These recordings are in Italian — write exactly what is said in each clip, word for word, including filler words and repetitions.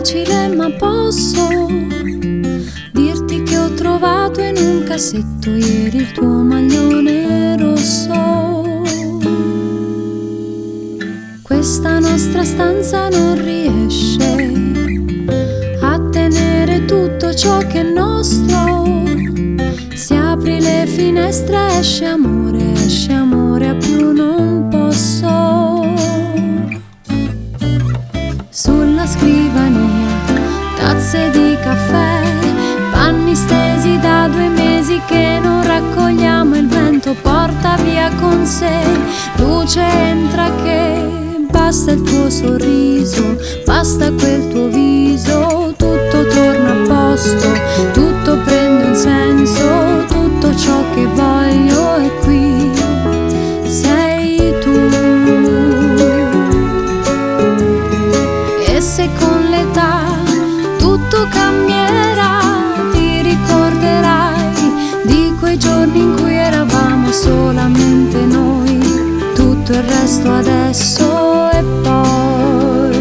facile, ma posso dirti che ho trovato in un cassetto ieri il tuo maglione rosso. Questa nostra stanza non riesce a tenere tutto ciò che è nostro. Se apri le finestre esce amore, esce amore, a più non posso. Sulla scrivania tazze di caffè, panni stesi da due mesi che non raccogliamo, il vento porta via con sé, luce entra che basta il tuo sorriso, basta quel tuo viso, tutto torna a posto, tutto prende un senso, tutto ciò che voglio è qui, sei tu. E se con l'età tutto cambierà, ti ricorderai di quei giorni in cui eravamo solamente noi, tutto il resto adesso e poi.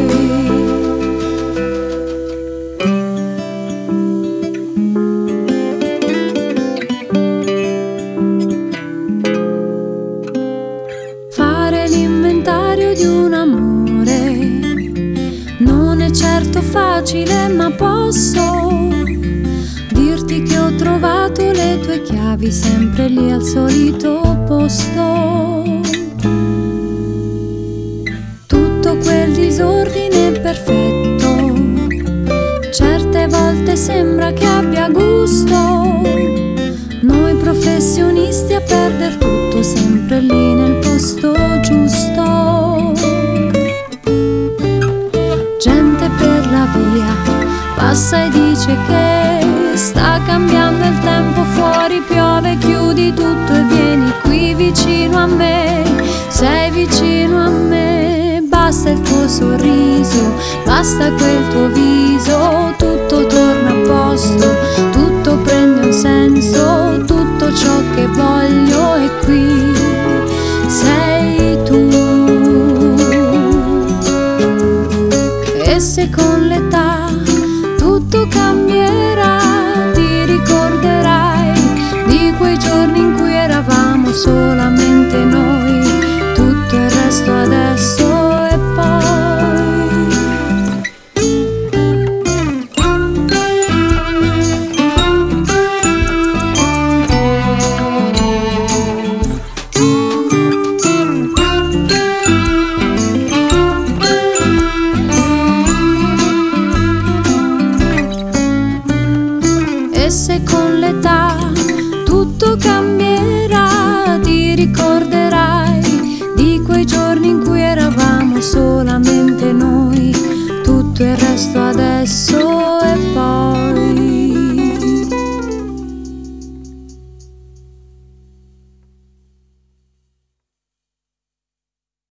Fare l'inventario di un amore non è certo facile, ma posso dirti che ho trovato le tue chiavi sempre lì al solito posto. Tutto quel disordine perfetto certe volte sembra che abbia gusto. Noi professionisti a perder tutto sempre lì nel posto giusto. Gente per la via passa e dice che sta cambiando il tempo, fuori piove, chiudi tutto e vieni qui vicino a me, sei vicino a me, basta il tuo sorriso, basta quel tuo viso, tutto torna a posto, tutto prende un senso, tutto ciò che voglio è qui, sei tu. E se con l'età tutto cambierà, ti ricorderai di quei giorni in cui eravamo solamente noi, tutto il resto adesso e poi. E se con l'età tutto cambierà, ti ricorderai di quei giorni in cui eravamo solamente noi, tutto il resto adesso